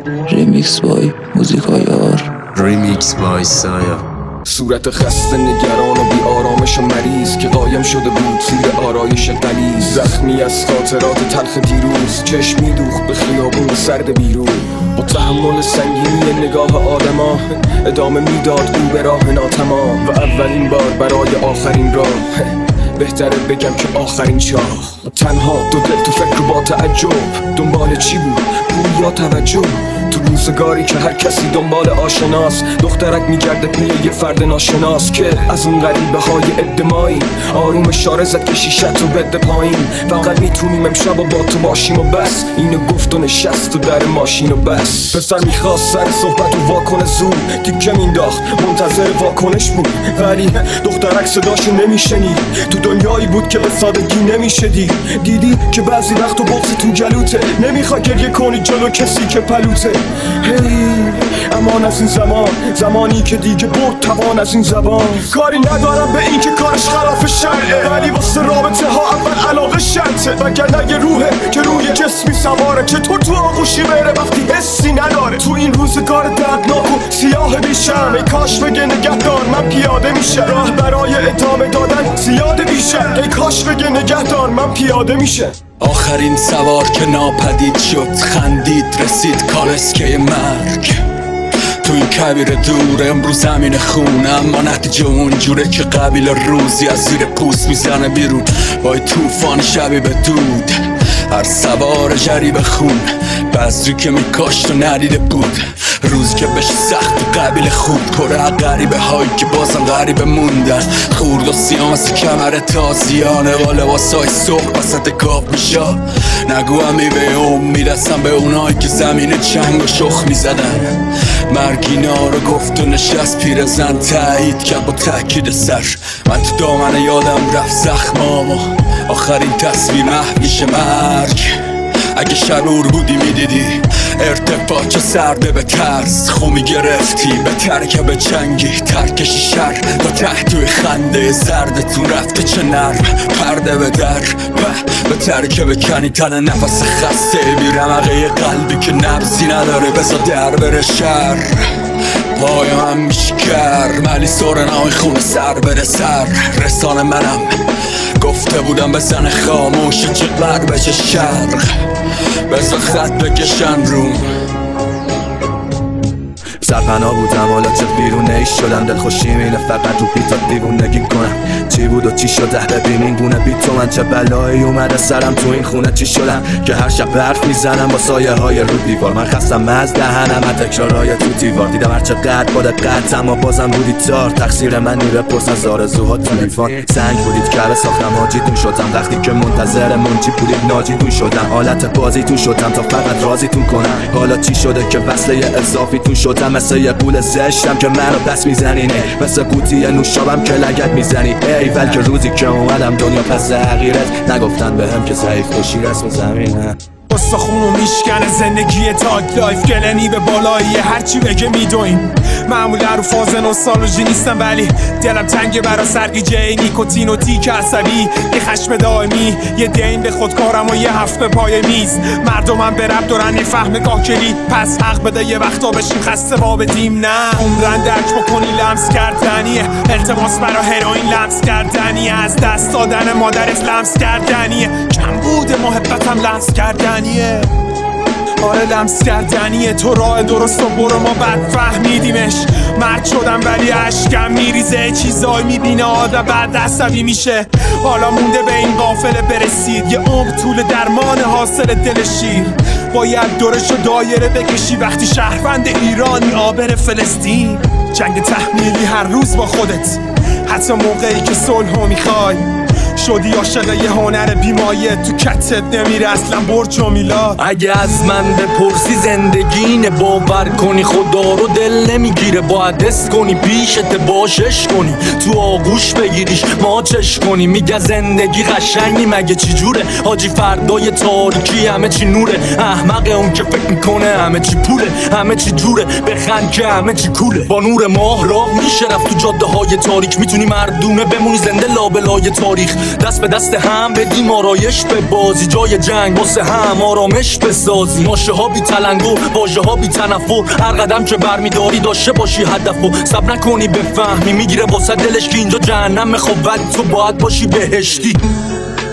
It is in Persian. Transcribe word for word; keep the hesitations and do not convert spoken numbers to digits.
ریمیکس بای موزیکایار، ریمیکس بای سایا. صورت خسته نگران و بی آرامش مریض که قایم شده بود زیر آرایش غلیظ، زخمی از خاطرات تلخ دیروز، چشم میدوخت به خیابون سرد بیرون. با تحمل سنگینی نگاه آدما ادامه میداد او به راه ناتمام، و اولین بار برای آخرین راه بهتره بگم که آخرین چاه. تنها دو دل تو فکر با تعجب، دنبال چی بود؟ پول یا توجه؟ تو روزگاری که هر کسی دنبال آشناست، دخترک میگرده پی یه فرد ناشناس که از اون غریبه های ادمایی آروم اشاره زد که شیشت رو بده پایین. فقط میتونیم امشب و با تو باشیم و بس، اینو گفت و نشست و در ماشین و بس. پسر میخواست سر صحبت و واکنه زود تیکه مینداخت، منتظر واکنش بود، ولی دخترک صداشو نمیشنید. تو دنیایی بود که به سادگی نمیشه دید. دیدی که بعضی وقت و بغضی تو گلوته، نمیخوای گریه کنی جلو کسی که پلوته. هی امان از این زمان، زمانی که دیگه برد توان از این زبان. کاری ندارم به این که کارش خلاف شرعه، ولی واسه رابطه ها اول علاقه شرطه. وگرنه یه روحه که روی جسمی سواره، چطور تو آغوشی بره وقتی حسی نداره. تو این روزگار دردناک و سیاه بیشم، ای کاش بگه نگهدار من پیاده میشه. راه برای ادامه دادن زیاده بیشه، ای کاش بگه نگهدار من پیاده میشه. آخرین سوار که ناپدید شد، خندید رسید کالسکه مرگ. تو این کبیر دور امروز زمین خون، اما نتیجه اونجوره که قبیل روزی از زیر پوست میزنه بیرون با توفان شبی به دود. هر سوار جریب خون، بذری که میکاشت و ندیده بود، روز که بشه سخت قبیل خوب. کره غریبه هایی که بازم غریبه موندن، خورد و سیاه مثل کمر تازیانه با لباسای صبح وسط کاف میشا. نگو هم میوه امید هستم به اونایی که زمین چنگ و شخ میزدن. مرگ اینا رو گفت و نشست پیرزن تایید کرد با تاکید سر. من تو دامن یادم رفت زخمامو، آخرین تصویر محو میشه مرگ. اگه شرور بودی میدیدی ارتفاع چه سرده به ترس، خو میگرفتی به ترکه به جنگی ترکشی شر تا تحتوی خنده زردتون رفته چه نرم پرده به در به به ترکه بکنی تن نفس خسته بی رمقه قلبی که نبضی نداره بزا در بره شر. پایم هم میشکر ملی سورنای خون سر بره سر. رسانه منم گفته بودم بزن خاموش چه غرب چه شرق، بزا خط بکشن روم. سرپناه بودم حالا چه بیرونه ایش شدم، دلخوشیم اینه فقط رو بیتا دیوونگی کنم. چی بود و چی شده ببین این گونه بی تو من چه بلایی اومده سرم تو این خونه. چی شدم که هر شب برف میزنم با سایه های رو دیوار. من خستم از دهنم از تکرارهای تو دیوار. دیدم هر چقدر با دقت اما بازم بودی تار. تقصیر من نیره پرس از آرزوها تلفن سنگ بودید که به ساختم حاجیتون شدم. وقتی که منتظر منجی بودید ناجیتون شدم. حالت بازیتون شدم تا فقط راضیتون کنم. حالا چی شده که وصله اضافیتون شدم؟ مثل یه قول زشتم که منو پس میزنی، نه مثل قوطی نوشابم که لگت میزنی. ای ول که روزی که اومدم دنیا پس حقیرت، نگفتن بهم که ضعیف باشی رسم زمینه. استخونو میشکنه زندگی تاگ لایف، گلنی به بالایی هرچی بگه میدویم. معمولا رو فاز نوستالژی نیستم ولی دلم تنگه برا سرگیجه نیکوتین و تیک عصبی. یه خشم دائمی، یه دین به خودکارم و یه هفت به پای میز. مردمم به رب دارن میفهم گاه کلید، پس حق بده یه وقتا بشیم خسته با بدیم. نه عمرن درک بکنی لمس کردنیه، التماس برا هروئین لمس کردنیه، از دست دادن مادرت لمس کردنیه، کم بوده محبتم لمس کردنیه. آره لمس کردنیه. تو راه درست و برو ما بد فهمیدیمش. مرد شدم ولی عشقم میریزه، چیزای میبینه آدم بعد عصبی میشه. حالا مونده به این قافله برسید، یه عمر طول درمان حاصل دل شیر. باید دورش و دایره بکشی وقتی شهروند ایرانی آبر فلسطین. جنگ تحمیلی هر روز با خودت، حتی موقعی که صلحو میخوای. شدی عاشق یه هنر بیمایه، تو کتت نمیره اصلا برج و میلاد. اگه از من بپرسی زندگی اینه، باور کنی خدا رو دل نمیگیره. باید حس کنی پیشت باشش کنی، تو آغوش بگیریش ماچش کنی. میگه زندگی قشنگی مگه چی جوره؟ حاجی فردای تاریکی همه چی نوره. احمق اون که فکر میکنه همه چی پوله، همه چی جوره. بخند که همه چی کوله. با نور ماه راه میشه رفت تو جاده های تاریک. میتونی مردونه بمونی زنده لابلای تاریخ. دست به دست هم بدیم آرایش به بازی، جای جنگ واسه هم آرامش بسازی. ماشه ها بی تلنگ و واژه ها بی تنفر، هر قدم که برمیداری داشته باشی هدف و صبر نکنی بفهمی، میگیره واسه دلش که اینجا جهنم. خب ولی تو باید باشی بهشتی.